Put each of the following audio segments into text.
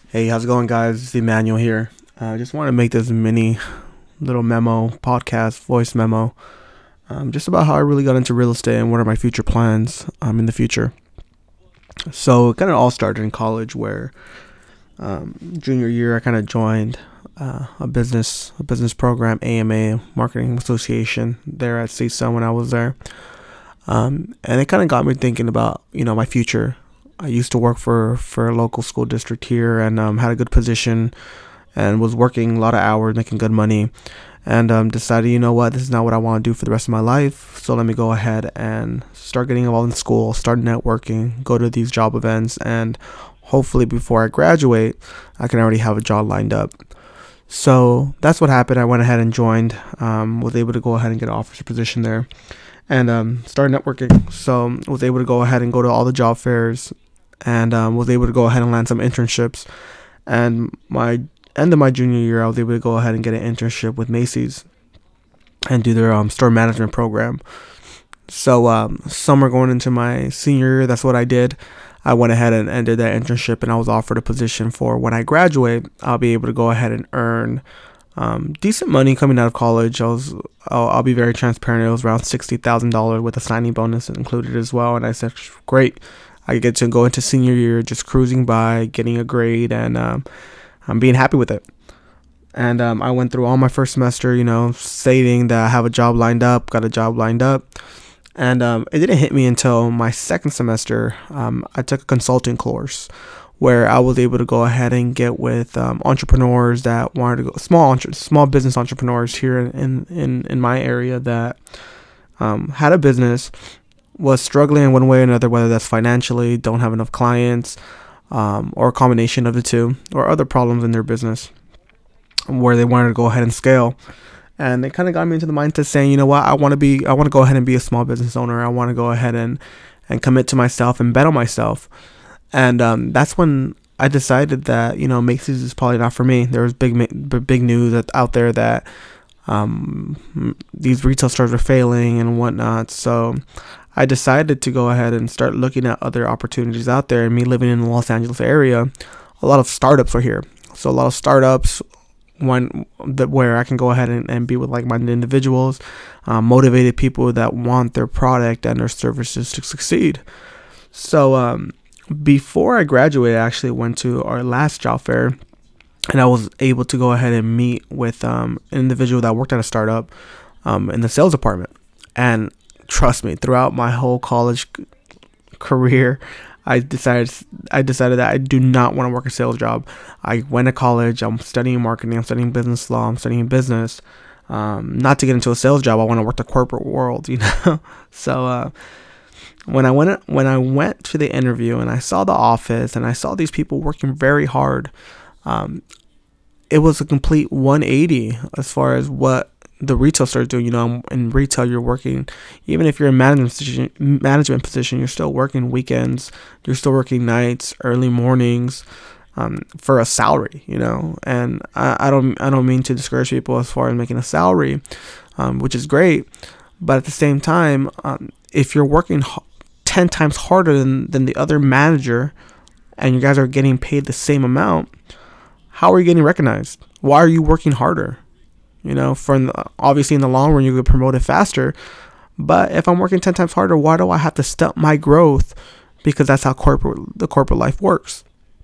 Hey, how's it going, guys? It's Emmanuel here. I just want to make this mini little memo, podcast, voice memo, just about how I really got into real estate and what are my future plans in the future. So it kind of all started in college, where junior year I kind of joined a business program, AMA, Marketing Association, there at CISA when I was there, and it kind of got me thinking about my future. I used to work for a local school district here, and had a good position and was working a lot of hours, making good money, and decided, this is not what I want to do for the rest of my life. So let me go ahead and start getting involved in school, start networking, go to these job events, and hopefully before I graduate, I can already have a job lined up. So that's what happened. I went ahead and joined, was able to go ahead and get an officer position there, and started networking. So was able to go ahead and go to all the job fairs, and was able to go ahead and land some internships. And my end of my junior year, I was able to go ahead and get an internship with Macy's and do their store management program. So summer going into my senior year, that's what I did. I went ahead and did that internship, and I was offered a position for when I graduate. I'll be able to go ahead and earn decent money coming out of college. I'll be very transparent. It was around $60,000 with a signing bonus included as well. And I said, great. I get to go into senior year just cruising by, getting a grade, and I'm being happy with it. And I went through all my first semester, stating that I have a job lined up, got a job lined up. And it didn't hit me until my second semester. I took a consulting course where I was able to go ahead and get with entrepreneurs that wanted to go, small business entrepreneurs here in my area that had a business, was struggling in one way or another, whether that's financially, don't have enough clients, or a combination of the two, or other problems in their business where they wanted to go ahead and scale. And it kind of got me into the mindset saying, I want to go ahead and be a small business owner. I want to go ahead and commit to myself and bet on myself. And that's when I decided that, Macy's is probably not for me. There was big news out there that these retail stores are failing and whatnot. So I decided to go ahead and start looking at other opportunities out there. And me living in the Los Angeles area, a lot of startups are here. So a lot of startups, where I can go ahead and be with like-minded individuals, motivated people that want their product and their services to succeed. So before I graduated, I actually went to our last job fair, and I was able to go ahead and meet with an individual that worked at a startup in the sales department. And trust me, throughout my whole college career, I decided that I do not want to work a sales job. I went to college. I'm studying marketing. I'm studying business law. I'm studying business. Not to get into a sales job. I want to work the corporate world. So when I went to the interview and I saw the office and I saw these people working very hard, it was a complete 180 as far as what the retail starts doing. In retail, you're working, even if you're in management position, you're still working weekends, you're still working nights, early mornings, for a salary. And I don't mean to discourage people as far as making a salary, which is great, but at the same time, if you're working 10 times harder than the other manager, and you guys are getting paid the same amount, how are you getting recognized? Why are you working harder? Obviously in the long run, you get promoted faster. But if I'm working 10 times harder, why do I have to stop my growth? Because that's how the corporate life works.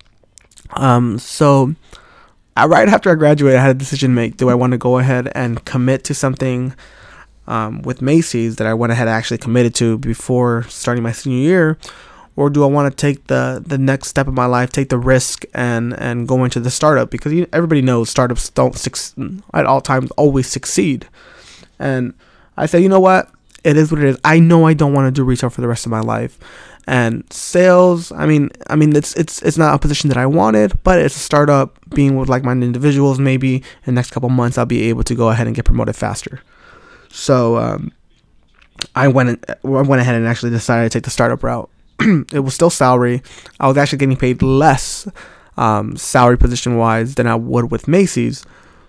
So right after I graduated, I had a decision to make. Do I want to go ahead and commit to something with Macy's that I went ahead and actually committed to before starting my senior year? Or do I want to take the next step of my life, take the risk, and go into the startup? Because everybody knows startups don't at all times always succeed. And I said, you know what? It is what it is. I know I don't want to do retail for the rest of my life. And sales, I mean, it's not a position that I wanted, but it's a startup. Being with like-minded individuals, maybe in the next couple months I'll be able to go ahead and get promoted faster. So I went ahead and actually decided to take the startup route. It was still salary. I was actually getting paid less salary position wise than I would with Macy's.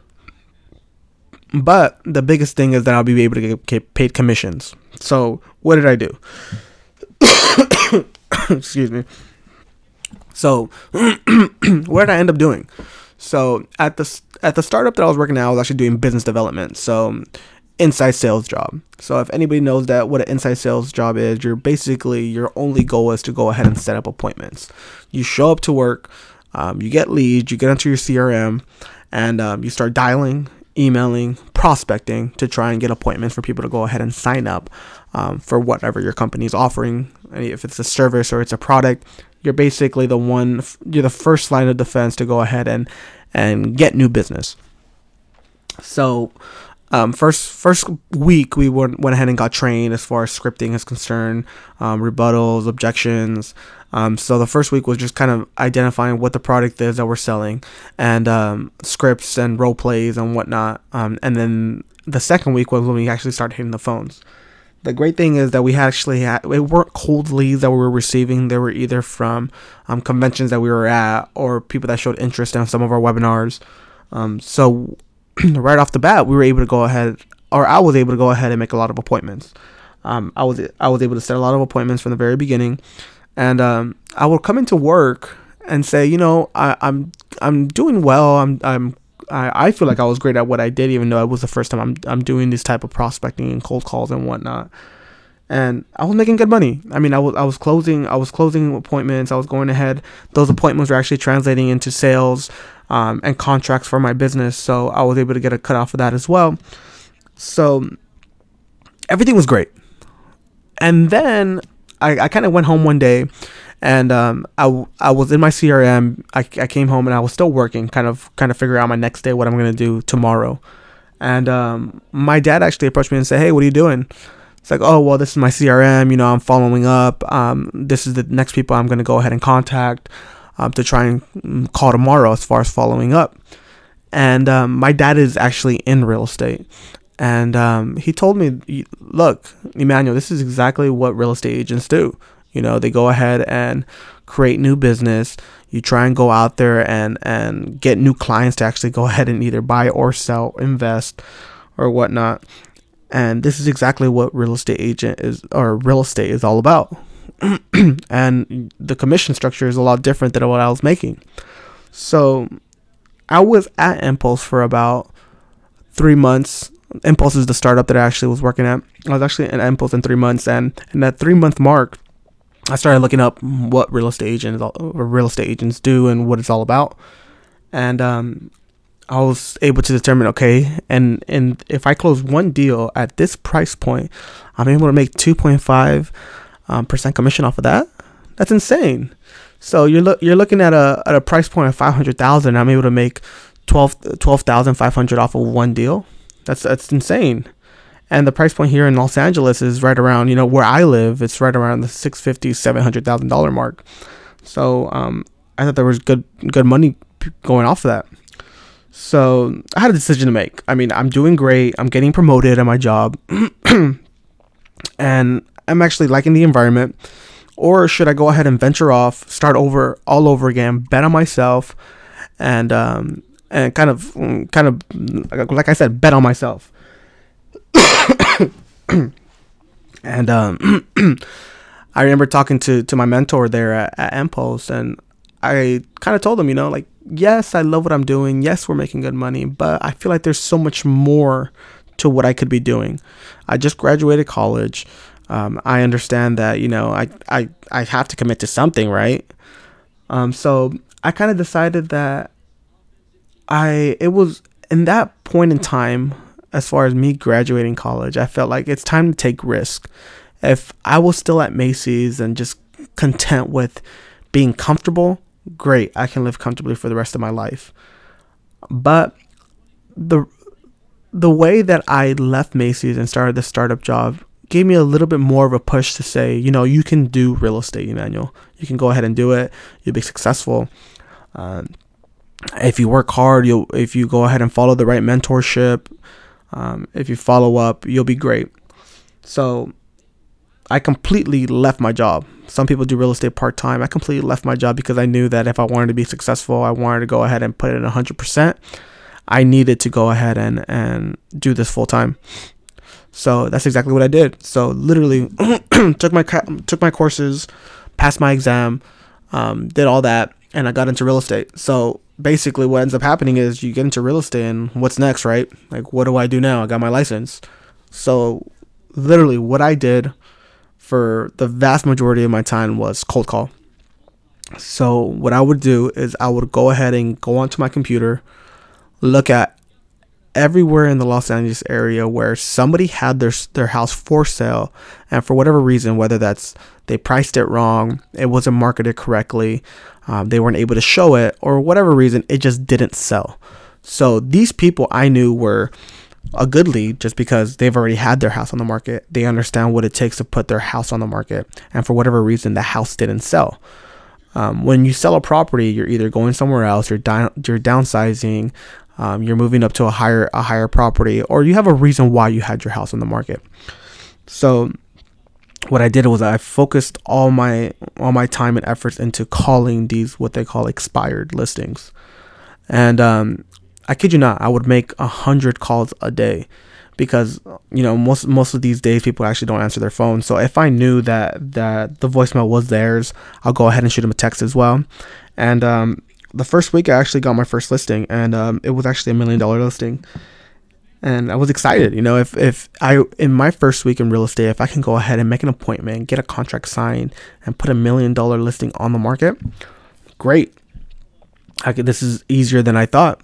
But the biggest thing is that I'll be able to get paid commissions. So what did I do? Excuse me. So what did I end up doing? So at the startup that I was working at, I was actually doing business development. So inside sales job. So if anybody knows that what an inside sales job is, you're basically, your only goal is to go ahead and set up appointments. You show up to work, you get leads, you get into your CRM, and you start dialing, emailing, prospecting to try and get appointments for people to go ahead and sign up for whatever your company is offering. And if it's a service or it's a product, you're basically you're the first line of defense to go ahead and get new business. So first week we went ahead and got trained as far as scripting is concerned, rebuttals, objections. So the first week was just kind of identifying what the product is that we're selling, and scripts and role plays and whatnot. And then the second week was when we actually started hitting the phones. The great thing is that it weren't cold leads that we were receiving. They were either from conventions that we were at or people that showed interest in some of our webinars. So right off the bat, we were able to go ahead, or I was able to go ahead and make a lot of appointments. I was able to set a lot of appointments from the very beginning, and I would come into work and say, I'm doing well. I feel like I was great at what I did, even though it was the first time I'm doing this type of prospecting and cold calls and whatnot. And I was making good money. I mean, I was closing appointments. I was going ahead. Those appointments were actually translating into sales and contracts for my business. So I was able to get a cut off of that as well. So everything was great. And then I kind of went home one day, and I was in my CRM. I came home and I was still working, kind of figure out my next day, what I'm going to do tomorrow. And my dad actually approached me and said, "Hey, what are you doing?" It's like, "Oh, well, this is my CRM. I'm following up. This is the next people I'm going to go ahead and contact to try and call tomorrow as far as following up." And my dad is actually in real estate. And he told me, "Look, Emmanuel, this is exactly what real estate agents do. They go ahead and create new business. You try and go out there and get new clients to actually go ahead and either buy or sell, invest, or whatnot. And this is exactly what real estate is all about." And the commission structure is a lot different than what I was making. So I was at Impulse for about 3 months. Impulse is the startup that I actually was working at. I was actually at Impulse in 3 months, and in that 3-month mark, I started looking up what real estate agents do and what it's all about. And I was able to determine, okay, and if I close one deal at this price point, I'm able to make 2.5% commission off of that. That's insane. So you're looking at a price point of 500,000. I'm able to make 12,500 off of one deal. That's insane. And the price point here in Los Angeles is right around, where I live, it's right around the $650,000-$700,000 mark. So I thought there was good money going off of that. So I had a decision to make. I mean, I'm doing great. I'm getting promoted at my job. And I'm actually liking the environment. Or should I go ahead and venture off, start all over again, bet on myself, and kind of like I said, bet on myself. And I remember talking to my mentor there at Impulse, and I kind of told him, yes, I love what I'm doing. Yes, we're making good money, but I feel like there's so much more to what I could be doing. I just graduated college. I understand that, I have to commit to something, right? So I kind of decided that it was in that point in time, as far as me graduating college, I felt like it's time to take risk. If I was still at Macy's and just content with being comfortable, great, I can live comfortably for the rest of my life. But the way that I left Macy's and started the startup job gave me a little bit more of a push to say, you can do real estate, Emmanuel. You can go ahead and do it. You'll be successful. If you work hard, if you go ahead and follow the right mentorship, if you follow up, you'll be great. So I completely left my job. Some people do real estate part-time. I completely left my job because I knew that if I wanted to be successful, I wanted to go ahead and put it in 100%. I needed to go ahead and do this full-time. So that's exactly what I did. So literally took my courses, passed my exam, did all that, and I got into real estate. So basically what ends up happening is you get into real estate and what's next, right? Like, what do I do now? I got my license. So literally what I did for the vast majority of my time was cold call. So what I would do is I would go ahead and go onto my computer, look at everywhere in the Los Angeles area where somebody had their house for sale, and for whatever reason, whether that's they priced it wrong, it wasn't marketed correctly, they weren't able to show it, or whatever reason, it just didn't sell. So these people I knew were a good lead just because they've already had their house on the market. They understand what it takes to put their house on the market, and for whatever reason, the house didn't sell. When you sell a property, you're either going somewhere else, you're downsizing, you're moving up to a higher property, or you have a reason why you had your house on the market. So what I did was I focused all my time and efforts into calling these what they call expired listings. And I kid you not, I would make 100 calls a day, because most of these days people actually don't answer their phone. So if I knew that the voicemail was theirs, I'll go ahead and shoot them a text as well. And the first week I actually got my first listing, and it was actually $1 million listing, and I was excited. If I in my first week in real estate, if I can go ahead and make an appointment, get a contract signed, and put $1 million listing on the market, great. This is easier than I thought.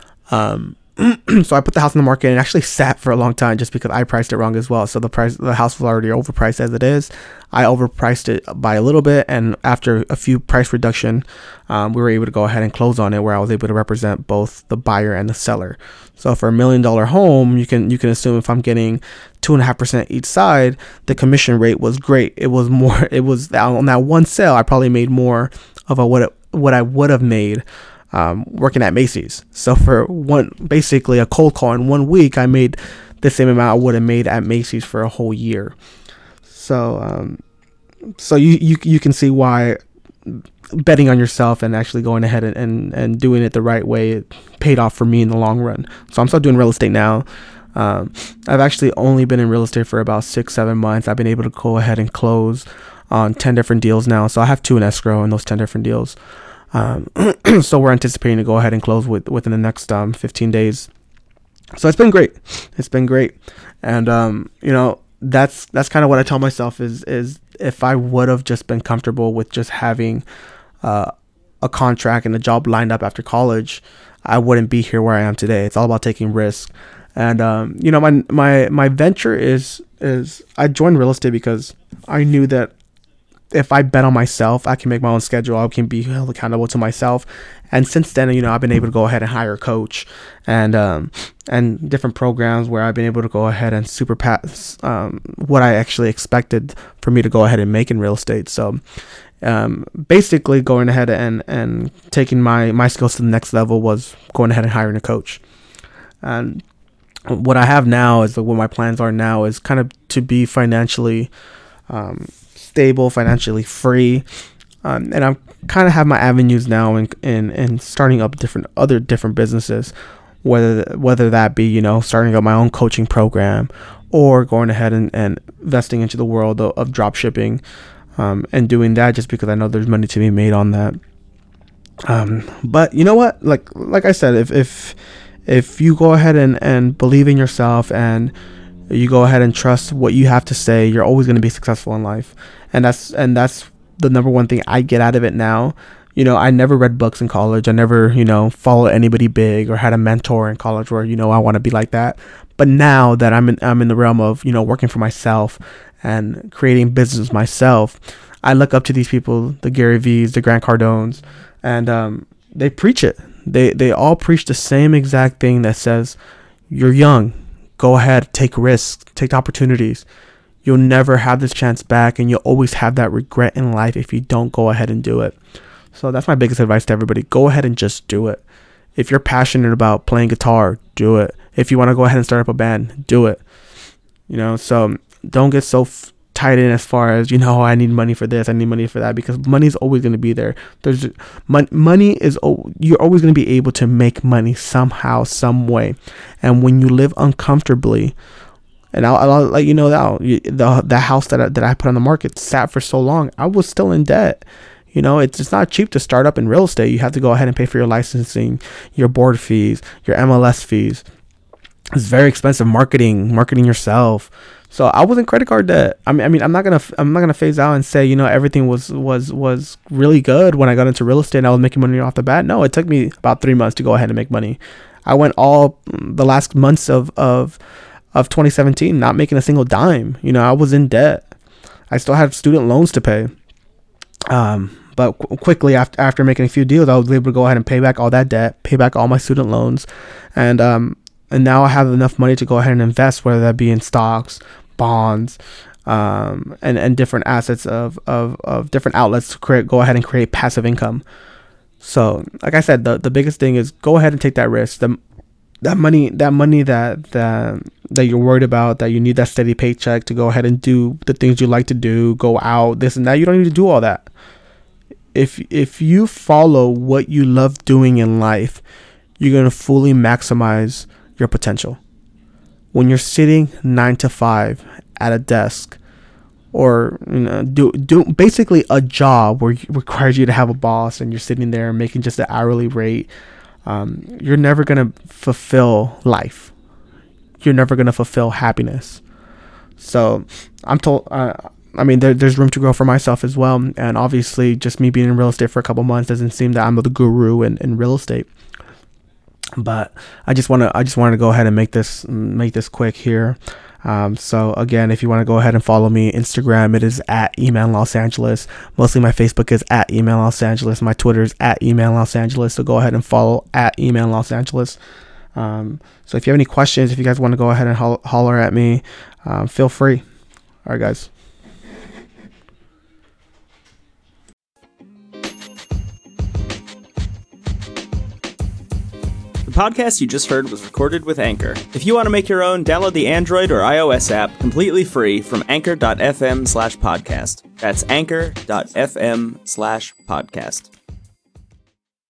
So I put the house on the market, and it actually sat for a long time just because I priced it wrong as well. So the house was already overpriced as it is. I overpriced it by a little bit, and after a few price reduction, we were able to go ahead and close on it, where I was able to represent both the buyer and the seller. So for $1 million home, you can assume if I'm getting 2.5% each side, the commission rate was great. It was more. It was on that one sale, I probably made more of what I would have made working at Macy's. So for basically a cold call in 1 week, I made the same amount I would have made at Macy's for a whole year. So you can see why betting on yourself and actually going ahead and doing it the right way paid off for me in the long run. So I'm still doing real estate now. I've actually only been in real estate for about 6-7 months. I've been able to go ahead and close on 10 different deals now. So I have 2 in escrow in those 10 different deals. So we're anticipating to go ahead and close within the next 15 days. So it's been great. And that's kind of what I tell myself is if I would have just been comfortable with just having a contract and a job lined up after college, I wouldn't be here where I am today. It's all about taking risks. And my venture is I joined real estate because I knew that if I bet on myself, I can make my own schedule. I can be held accountable to myself. And since then, I've been able to go ahead and hire a coach and different programs where I've been able to go ahead and surpass what I actually expected for me to go ahead and make in real estate. So basically going ahead and taking my skills to the next level was going ahead and hiring a coach. And what I have now is what my plans are now is kind of to be financially stable, financially free, and I'm kind of have my avenues now in starting up different businesses, whether that be starting up my own coaching program, or going ahead and investing into the world of drop shipping, and doing that just because I know there's money to be made on that. But you know what, like I said, if you go ahead and believe in yourself and you go ahead and trust what you have to say, you're always going to be successful in life. And that's the number one thing I get out of it now. I never read books in college. I never, followed anybody big or had a mentor in college where, I want to be like that. But now that I'm in the realm of, working for myself and creating business myself, I look up to these people, the Gary V's, the Grant Cardones, and they preach it. They all preach the same exact thing that says, you're young, go ahead, take risks, take opportunities. You'll never have this chance back, and you'll always have that regret in life if you don't go ahead and do it. So that's my biggest advice to everybody. Go ahead and just do it. If you're passionate about playing guitar, do it. If you want to go ahead and start up a band, do it. So don't get so tied in as far as, I need money for this, I need money for that, because money is always going to be there. You're always going to be able to make money somehow, some way. And when you live uncomfortably, and I'll let you know that the house that I put on the market sat for so long, I was still in debt. You know, it's not cheap to start up in real estate. You have to go ahead and pay for your licensing, your board fees, your MLS fees. It's very expensive. Marketing yourself. So I was in credit card debt. I mean, I'm not gonna phase out and say, you know, everything was really good when I got into real estate and I was making money off the bat. No, it took me about 3 months to go ahead and make money. I went all the last months of 2017 not making a single dime. You know, I was in debt. I still had student loans to pay. But quickly after making a few deals, I was able to go ahead and pay back all that debt, pay back all my student loans, and now I have enough money to go ahead and invest, whether that be in stocks, bonds, and different assets of different outlets to go ahead and create passive income. So, like I said, the biggest thing is go ahead and take that risk. That money that you're worried about, that you need that steady paycheck to go ahead and do the things you like to do, go out, this and that. You don't need to do all that. If you follow what you love doing in life, you're going to fully maximize your potential. When you're sitting 9 to 5 at a desk, or you know, do basically a job where it requires you to have a boss and you're sitting there making just an hourly rate, you're never going to fulfill life. You're never going to fulfill happiness. So I'm told, I mean, there's room to grow for myself as well. And obviously just me being in real estate for a couple months doesn't seem that I'm the guru in real estate. But I just wanted to go ahead and make this quick here. So again, if you want to go ahead and follow me, Instagram, it is at Eman Los Angeles. Mostly my Facebook is at Eman Los Angeles. My Twitter is at Eman Los Angeles. So go ahead and follow at Eman Los Angeles. So if you have any questions, if you guys want to go ahead and holler at me, feel free. All right, guys. The podcast you just heard was recorded with Anchor. If you want to make your own, download the Android or iOS app completely free from anchor.fm/podcast. That's anchor.fm/podcast.